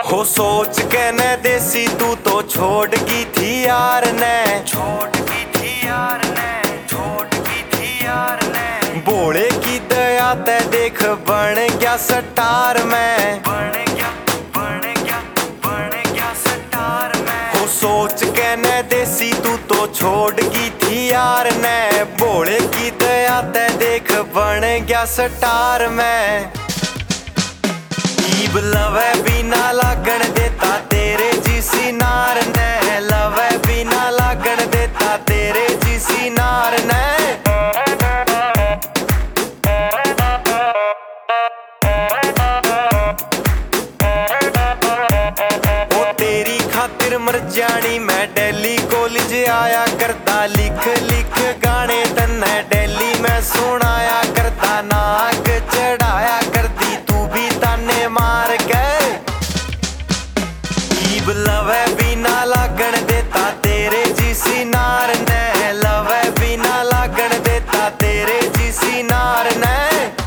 हो सोच के न देसी तू तो छोड़ की थी यार ने, बोले की दया ते देख बन गया स्टार में, हो सोच के न देसी तू तो छोड़ की थी यार ने, बोले की दया ते देख बन गया स्टार में। ईब लवे बिना लागण देता तेरे जिसी नार ने, लवे बिना लागण देता तेरे जिसी नार ने। वो तेरी खातिर मर जानी मैं दिल्ली कॉलेज आया करता, लिख लिख गाने तन्ने दिल्ली में सुनाया करता, नाक चढ़ाया करती तू भी ताने मार के। ईब लवे बिना लागण देता तेरे जिसी नार ने, लवे बिना लागण देता तेरे जिसी नार ने।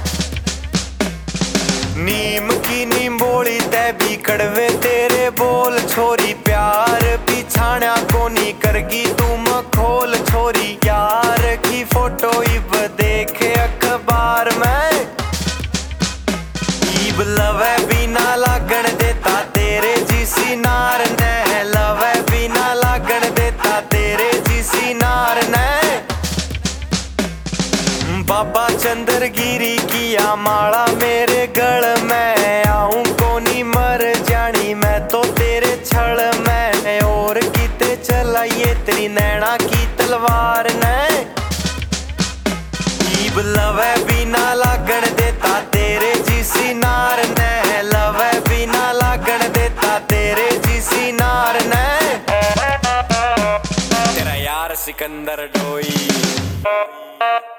नीम की नींबोली ते भी कड़वे तेरे बोल छोरी, प्यार पिछाड़ा कोनी करगी तुम खोल छोरी, यार की फोटो इब देखे अखबार में। ईब लवे बिना लागण देता तेरे जिसी नार ने, लवे बिना लागण देता तेरे जिसी नार ने। बाबा चंद्रगिरी किया माला मेरे गल में, आऊं कोनी मर जानी मैं तो तेरे छल में, और किते चलाइए तेरी नैना की तलवार ने। ईब लवे बिना लागण देता तेरे जिसी नार ने, लवे बिना लागण देता तेरे जिसी नार ने। तेरा यार सिकंदर डोई।